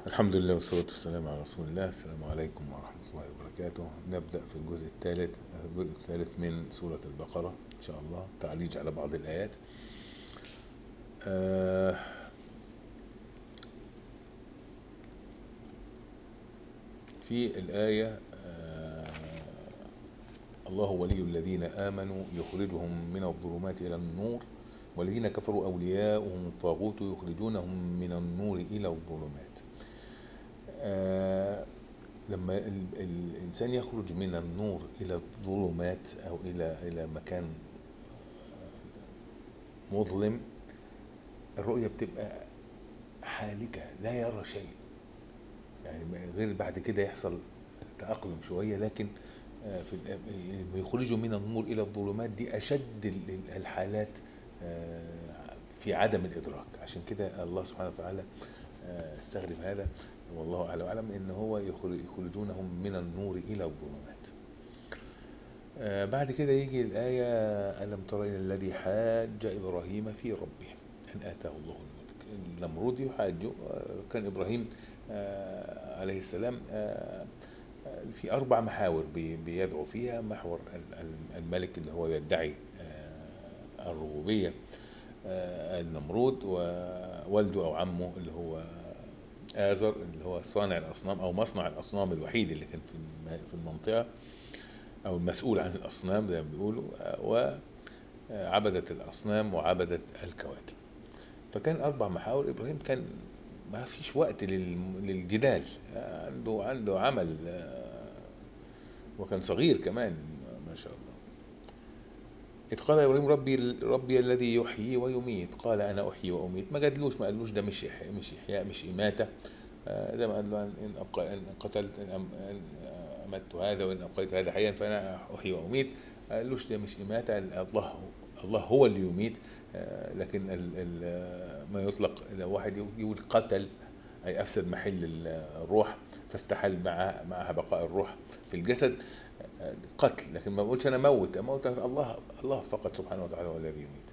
الحمد لله والصلاة والسلام على رسول الله. السلام عليكم ورحمة الله وبركاته. نبدأ في الجزء الثالث من سورة البقرة إن شاء الله، تعليق على بعض الآيات. في الآية الله ولي الذين آمنوا يخرجهم من الظلمات إلى النور والذين كفروا أولياؤهم الطاغوت يخرجونهم من النور إلى الظلمات. لما الإنسان يخرج من النور إلى الظلمات أو إلى مكان مظلم، الرؤية بتبقى حالكة، لا يرى شيء. يعني غير بعد كده يحصل تأقلم شوية، لكن يخرجوا من النور إلى الظلمات دي أشد الحالات في عدم الإدراك. عشان كده الله سبحانه وتعالى استخدم هذا، والله أعلم وأعلم، إن هو يخرجونهم من النور إلى الظلمات. بعد كده يجي الآية: ألم تر إلى الذي حاج إبراهيم في ربه أن آتاه الله الملك. النمرود يحاجه. كان إبراهيم عليه السلام في 4 محاور بيدعو فيها. محور الملك اللي هو يدعي الربوبية، النمرود، ووالده أو عمه اللي هو آزر اللي هو صانع الأصنام أو مصنع الأصنام الوحيد اللي كان في المنطقة، أو المسؤول عن الأصنام زي ما بيقولوا، وعبدة الأصنام وعبدة الكواكب. فكان 4 محاور. إبراهيم كان ما فيش وقت للجدال، عنده عمل، وكان صغير كمان ما شاء الله. إذ قال إبراهيم ربي الذي يحيي ويميت قال أنا أحيي وأميت. ما قالوش ده مش إحياء مش إماتة. زي ما قال له إن قتلت إن أمت هذا وإن أبقيت هذا حيا فأنا أحيي وأميت. قالوش ده مش إماتة. الله هو اللي يميت. لكن ما يطلق لو واحد يقول قتل أي أفسد محل الروح، فاستحل معها بقاء الروح في الجسد، قتل. لكن ما بقولش أنا موت الله فقط سبحانه وتعالى هو الذي يميت.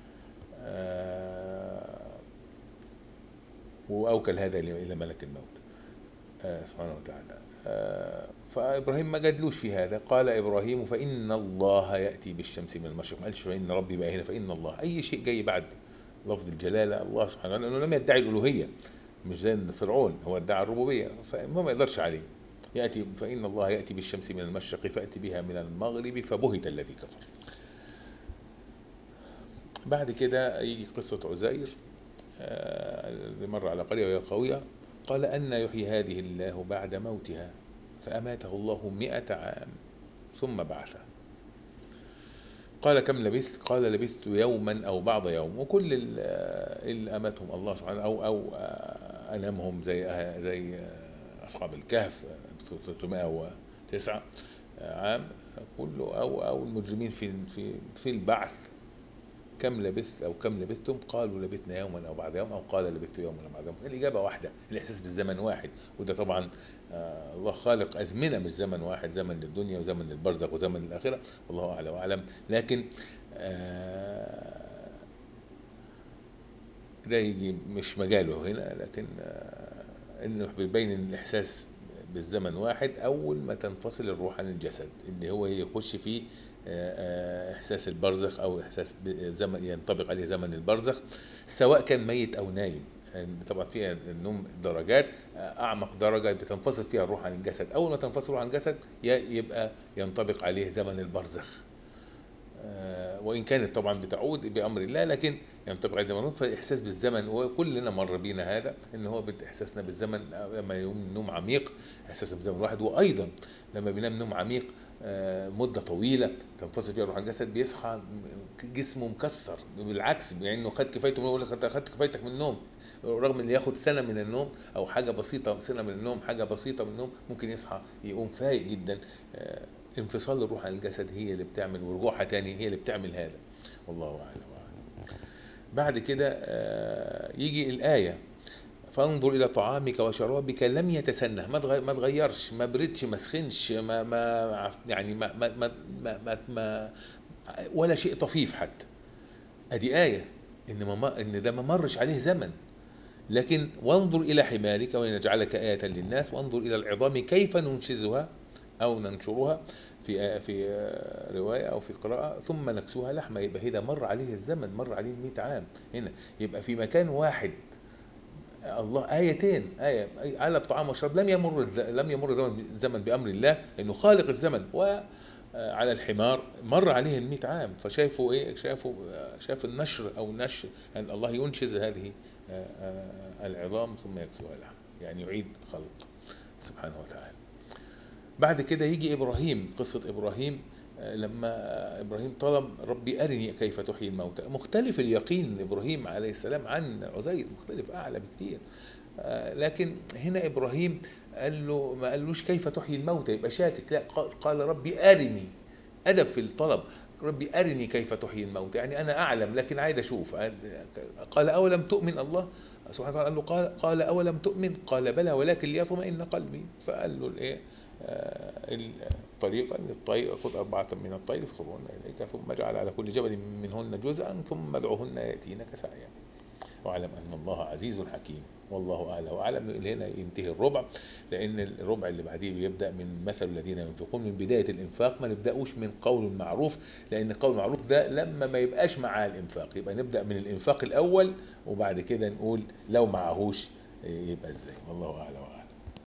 وأوكل هذا إلى ملك الموت سبحانه وتعالى. فإبراهيم ما جادلوش في هذا. قال إبراهيم فإن الله يأتي بالشمس من المشرق. ما قالش فإن ربي بقى هنا، فإن الله أي شيء جاي بعد لفظ الجلالة الله سبحانه وتعالى، لأنه لم يدعي الألوهية مش زي فرعون، هو ادعى الربوبية فما يقدرش عليه. يأتي فإن الله يأتي بالشمس من المشرق فأتي بها من المغرب فبهت الذي كفر. بعد كده يجي قصة عزير اللي مر على قرية وهي خاوية. قال أن يحيي هذه الله بعد موتها فأماته الله 100 عام ثم بعثه. قال كم لبثت؟ قال لبثت يوما أو بعض يوم. وكل اللي أماتهم الله سبحانه أو أنامهم زي أصحاب الكهف 309 عام كله، أو المجرمين في البعث. كم لبثت أو كم لبثتم؟ قالوا لبثنا يوما أو بعض يوم، أو قال لبثت يوما أو بعض يوم. الإجابة واحدة، الإحساس بالزمن واحد. وده طبعا الله خالق أزمنة مش زمن واحد، زمن للدنيا وزمن للبرزخ وزمن للآخرة، والله أعلى وأعلم. لكن ده يجي مش مجاله هنا، لكن إنه بيبين الإحساس بالزمن واحد أول ما تنفصل الروح عن الجسد، اللي هو يخش فيه إحساس البرزخ أو إحساس زمن ينطبق عليه زمن البرزخ، سواء كان ميت أو نايم. يعني طبعا فيها النوم درجات. أعمق درجة بتنفصل فيها الروح عن الجسد، أول ما تنفصل الروح عن الجسد يبقى ينطبق عليه زمن البرزخ. وإن كانت طبعا بتعود بأمر الله، لكن ينطبق عليه زمن. فالإحساس بالزمن وكلنا مر بينا هذا، إن هو إحساسنا بالزمن لما يقوم نوم عميق إحساس بالزمن واحد، وأيضا لما بينام نوم عميق مدة طويلة تنفصل فيها الروح عن الجسد بيصحى جسمه مكسر. بالعكس يعني إنه خد كفايته من خدت كفايتك من النوم، رغم إن ياخد سنة من النوم أو حاجة بسيطة، سنة من النوم حاجة بسيطة من النوم، ممكن يصحى يقوم فايق جدا. انفصال الروح عن الجسد هي اللي بتعمل، ورجوعها تاني هي اللي بتعمل هذا، والله أعلم. بعد كده يجي الآية: فانظر إلى طعامك وشرابك لم يتسنه. ما تغيرش، ما بردش، ما سخنش، يعني ما ولا شيء طفيف حتى. ادي آية ان ده ما مرش عليه زمن. لكن وانظر إلى حمارك ولنجعلك آية للناس، وانظر إلى العظام كيف ننشزها أو ننشرها في رواية أو في قراءة، ثم نكسوها لحمة. يبقى هنا مر عليه الزمن، مر عليه 100 عام. هنا يبقى في مكان واحد الله آيتين، آية على الطعام والشراب، لم يمر زمن بأمر الله إنه خالق الزمن، وعلى الحمار مر عليه 100 عام. فشافوا إيه؟ شاف النشر أو النشر أن الله ينشز هذه العظام ثم يكسوها لحم، يعني يعيد خلق سبحانه وتعالى. بعد كده يجي إبراهيم، قصة إبراهيم لما إبراهيم طلب ربي أرني كيف تحيي الموتى. مختلف اليقين إبراهيم عليه السلام عن عزير، مختلف أعلى بكتير. لكن هنا إبراهيم قال له، ما قالوش كيف تحيي الموتى يبقى شاكك، لا، قال ربي أرني. أدب في الطلب، ربي أرني كيف تحيي الموتى، يعني أنا أعلم لكن عايز أشوف. قال أولم تؤمن، الله سبحانه وتعالى قال له قال أولم تؤمن، قال بلى ولكن ليطمئن قلبي. فقال له الإيه الطريقة للطير، خذ 4 من الطير فخذهن إليك ثم اجعل على كل جبل منهن جزءا ثم ادعهن يأتينك سعيا واعلم أن الله عزيز حكيم والله أعلى وأعلم. هنا ينتهي الربع، لأن الربع اللي بعديه بيبدأ من مثل الذين ينفقون. من بداية الإنفاق ما نبدأوش من قول معروف، لأن قول معروف ده لما ما يبقاش مع الإنفاق، يبقى نبدأ من الإنفاق الأول وبعد كده نقول لو معهوش يبقى إزاي. والله أعلى وأعلم.